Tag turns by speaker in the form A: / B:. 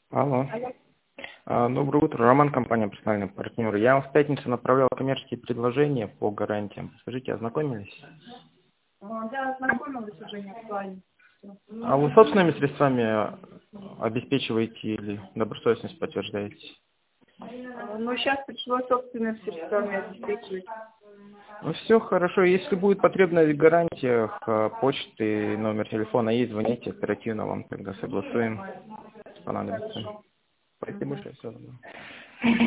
A: Алло.
B: Алло.
A: Доброе утро. Роман, компания «Персональный партнер». Я вам в пятницу направлял коммерческие предложения по гарантиям. Скажите, ознакомились?
B: Да, ознакомилась уже, не актуально. Всё.
A: А вы собственными средствами обеспечиваете или добросовестность подтверждаете?
B: Ну, сейчас пришло собственными средствами обеспечивать.
A: Ну все хорошо. Если будет потребность в гарантиях, почты, номер телефона есть, звоните, оперативно вам тогда согласуем, понадобится.
B: Хорошо.
A: Спасибо
B: Мгм.
A: большое. Всего доброго.